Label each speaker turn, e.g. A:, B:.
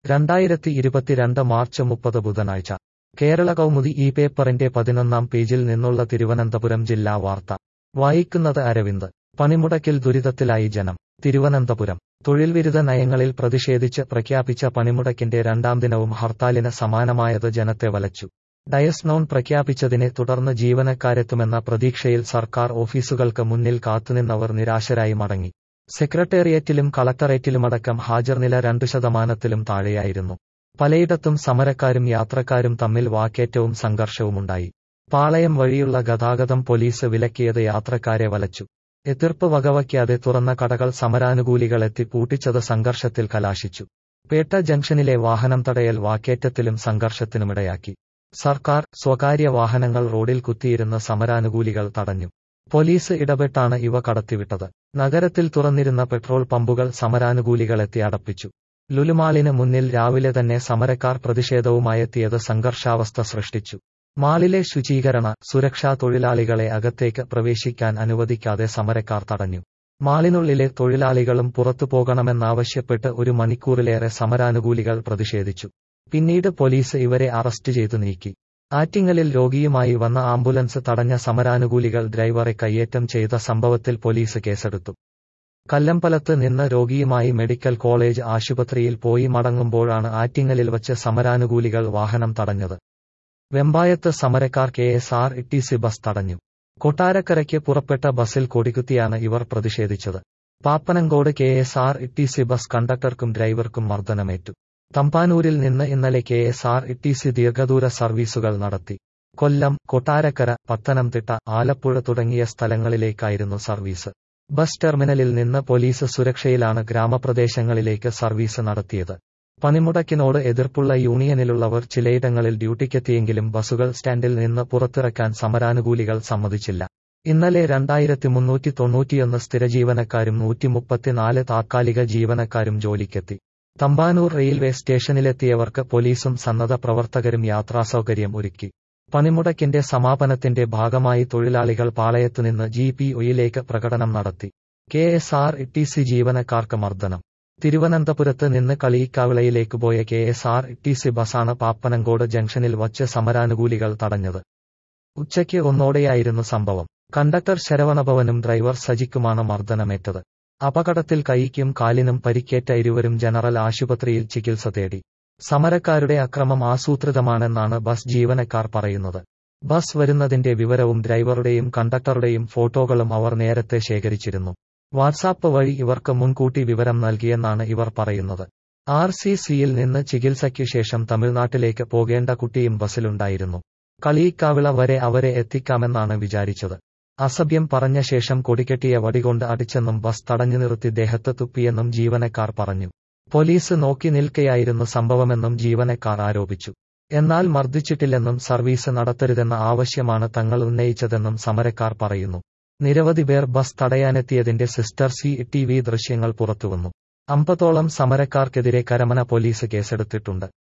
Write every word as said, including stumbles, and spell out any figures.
A: രണ്ടായിരത്തി ഇരുപത്തിരണ്ട് മാർച്ച് മുപ്പത് ബുധനാഴ്ച കേരള കൗമുദി ഈ പേപ്പറിന്റെ പതിനൊന്നാം പേജിൽ നിന്നുള്ള തിരുവനന്തപുരം ജില്ലാ വാർത്ത വായിക്കുന്നത് അരവിന്ദ്. പണിമുടക്കിൽ ദുരിതത്തിലായി ജനം. തിരുവനന്തപുരം. തൊഴിൽവിരുദ്ധ നയങ്ങളിൽ പ്രതിഷേധിച്ച് പ്രഖ്യാപിച്ച പണിമുടക്കിന്റെ രണ്ടാം ദിനവും ഹർത്താലിന് സമാനമായത് ജനത്തെ വലച്ചു. ഡയസ് നോൺ പ്രഖ്യാപിച്ചതിനെ തുടർന്ന് ജീവനക്കാരെത്തുമെന്ന പ്രതീക്ഷയിൽ സർക്കാർ ഓഫീസുകൾക്ക് മുന്നിൽ കാത്തുനിന്നവർ നിരാശരായി മടങ്ങി. സെക്രട്ടേറിയറ്റിലും കളക്ടറേറ്റിലുമടക്കം ഹാജർനില രണ്ടു ശതമാനത്തിലും താഴെയായിരുന്നു. പലയിടത്തും സമരക്കാരും യാത്രക്കാരും തമ്മിൽ വാക്കേറ്റവും സംഘർഷവുമുണ്ടായി. പാളയം വഴിയുള്ള ഗതാഗതം പോലീസ് വിലക്കിയത് യാത്രക്കാരെ വലച്ചു. എതിർപ്പ് വകവയ്ക്കാതെ തുറന്ന കടകൾ സമരാനുകൂലികളെത്തി പൂട്ടിച്ചത് സംഘർഷത്തിൽ കലാശിച്ചു. പേട്ട ജംഗ്ഷനിലെ വാഹനം തടയൽ വാക്കേറ്റത്തിലും സംഘർഷത്തിനുമിടയാക്കി. സർക്കാർ, സ്വകാര്യ വാഹനങ്ങൾ റോഡിൽ കുത്തിയിരുന്ന സമരാനുകൂലികൾ തടഞ്ഞു. പോലീസ് ഇടപെട്ടാണ് ഇവ കടത്തിവിട്ടത്. നഗരത്തിൽ തുറന്നിരുന്ന പെട്രോൾ പമ്പുകൾ സമരാനുകൂലികളെത്തി അടപ്പിച്ചു. ലുലുമാളിന് മുന്നിൽ രാവിലെ തന്നെ സമരക്കാർ പ്രതിഷേധവുമായെത്തിയത് സംഘർഷാവസ്ഥ സൃഷ്ടിച്ചു. മാളിലെ ശുചീകരണ, സുരക്ഷാ തൊഴിലാളികളെ അകത്തേക്ക് പ്രവേശിക്കാൻ അനുവദിക്കാതെ സമരക്കാർ തടഞ്ഞു. മാളിനുള്ളിലെ തൊഴിലാളികളും പുറത്തു പോകണമെന്നാവശ്യപ്പെട്ട് ഒരു മണിക്കൂറിലേറെ സമരാനുകൂലികൾ പ്രതിഷേധിച്ചു. പിന്നീട് പോലീസ് ഇവരെ അറസ്റ്റ് ചെയ്തു നീക്കി. ആറ്റിങ്ങലിൽ രോഗിയുമായി വന്ന ആംബുലൻസ് തടഞ്ഞ സമരാനുകൂലികൾ ഡ്രൈവറെ കയ്യേറ്റം ചെയ്ത സംഭവത്തിൽ പോലീസ് കേസെടുത്തു. കല്ലമ്പലത്ത് നിന്ന് രോഗിയുമായി മെഡിക്കൽ കോളേജ് ആശുപത്രിയിൽ പോയി മടങ്ങുമ്പോഴാണ് ആറ്റിങ്ങലിൽ വച്ച് സമരാനുകൂലികൾ വാഹനം തടഞ്ഞത്. വെമ്പായത്ത് സമരക്കാർ K S R T C bus തടഞ്ഞു. കൊട്ടാരക്കരയ്ക്ക് പുറപ്പെട്ട ബസിൽ കൊടികുത്തിയാണ് ഇവർ പ്രതിഷേധിച്ചത്. Pappanamcode K S R T C bus കണ്ടക്ടർക്കും ഡ്രൈവർക്കും മർദ്ദനമേറ്റു. തമ്പാനൂരിൽ നിന്ന് ഇന്നലെ K S R T C ദീർഘദൂര സർവീസുകൾ നടത്തി. കൊല്ലം, കൊട്ടാരക്കര, പത്തനംതിട്ട, ആലപ്പുഴ തുടങ്ങിയ സ്ഥലങ്ങളിലേക്കായിരുന്നു സർവീസ്. ബസ് ടെർമിനലിൽ നിന്ന് പോലീസ് സുരക്ഷയിലാണ് ഗ്രാമപ്രദേശങ്ങളിലേക്ക് സർവീസ് നടത്തിയത്. പണിമുടക്കിനോട് എതിർപ്പുള്ള യൂണിയനിലുള്ളവർ ചിലയിടങ്ങളിൽ ഡ്യൂട്ടിക്കെത്തിയെങ്കിലും ബസുകൾ സ്റ്റാൻഡിൽ നിന്ന് പുറത്തിറക്കാൻ സമരാനുകൂലികൾ സമ്മതിച്ചില്ല. ഇന്നലെ രണ്ടായിരത്തി മുന്നൂറ്റി തൊണ്ണൂറ്റിയൊന്ന് സ്ഥിരജീവനക്കാരും നൂറ്റി മുപ്പത്തിനാല് താത്കാലിക ജീവനക്കാരും ജോലിക്കെത്തി. തമ്പാനൂർ റെയിൽവേ സ്റ്റേഷനിലെത്തിയവർക്ക് പോലീസും സന്നദ്ധ പ്രവർത്തകരും യാത്രാസൗകര്യം ഒരുക്കി. പണിമുടക്കിന്റെ സമാപനത്തിന്റെ ഭാഗമായി തൊഴിലാളികൾ പാളയത്തുനിന്ന് ജി പി ഒയിലേക്ക് പ്രകടനം നടത്തി. K S R T C ജീവനക്കാർക്ക് മർദ്ദനം. തിരുവനന്തപുരത്ത് നിന്ന് കളിയിക്കാവിളയിലേക്ക് പോയ K S R T C ബസാണ് പാപ്പനംകോട് ജംഗ്ഷനിൽ വച്ച് സമരാനുകൂലികൾ തടഞ്ഞത്. ഉച്ചയ്ക്ക് ഒന്നോടെയായിരുന്നു സംഭവം. കണ്ടക്ടർ ശരവണഭവനും ഡ്രൈവർ സജിക്കുമാണ് മർദ്ദനമേറ്റത്. അപകടത്തിൽ കൈക്കും കാലിനും പരിക്കേറ്റ ഇരുവരും ജനറൽ ആശുപത്രിയിൽ ചികിത്സ തേടി. സമരക്കാരുടെ അക്രമം ആസൂത്രിതമാണെന്നാണ് ബസ് ജീവനക്കാർ പറയുന്നത്. ബസ് വരുന്നതിന്റെ വിവരവും ഡ്രൈവറുടെയും കണ്ടക്ടറുടെയും ഫോട്ടോകളും അവർ നേരത്തെ ശേഖരിച്ചിരുന്നു. വാട്സാപ്പ് വഴി ഇവർക്ക് മുൻകൂട്ടി വിവരം നൽകിയെന്നാണ് ഇവർ പറയുന്നത്. ആർ സി സിയിൽ നിന്ന് ചികിത്സയ്ക്കു ശേഷം തമിഴ്നാട്ടിലേക്ക് പോകേണ്ട കുട്ടിയും ബസ്സിലുണ്ടായിരുന്നു. കളിയിക്കാവിള വരെ അവരെ എത്തിക്കാമെന്നാണ് വിചാരിച്ചത്. അസഭ്യം പറഞ്ഞ ശേഷം കൊടികെട്ടിയ വടികൊണ്ട് അടിച്ചെന്നും ബസ് തടഞ്ഞു നിർത്തി ദേഹത്ത് തുപ്പിയെന്നും ജീവനക്കാർ പറഞ്ഞു. പോലീസ് നോക്കി നിൽക്കെയായിരുന്നു സംഭവമെന്നും ജീവനക്കാർ ആരോപിച്ചു. എന്നാൽ മർദ്ദിച്ചിട്ടില്ലെന്നും സർവീസ് നടത്തരുതെന്ന ആവശ്യമാണ് തങ്ങൾ ഉന്നയിച്ചതെന്നും സമരക്കാർ പറയുന്നു. നിരവധി പേർ ബസ് തടയാനെത്തിയതിന്റെ സിസ്റ്റർ സി ടി വി ദൃശ്യങ്ങൾ പുറത്തുവന്നു. അമ്പതോളം സമരക്കാർക്കെതിരെ കരമന പോലീസ് കേസെടുത്തിട്ടുണ്ട്.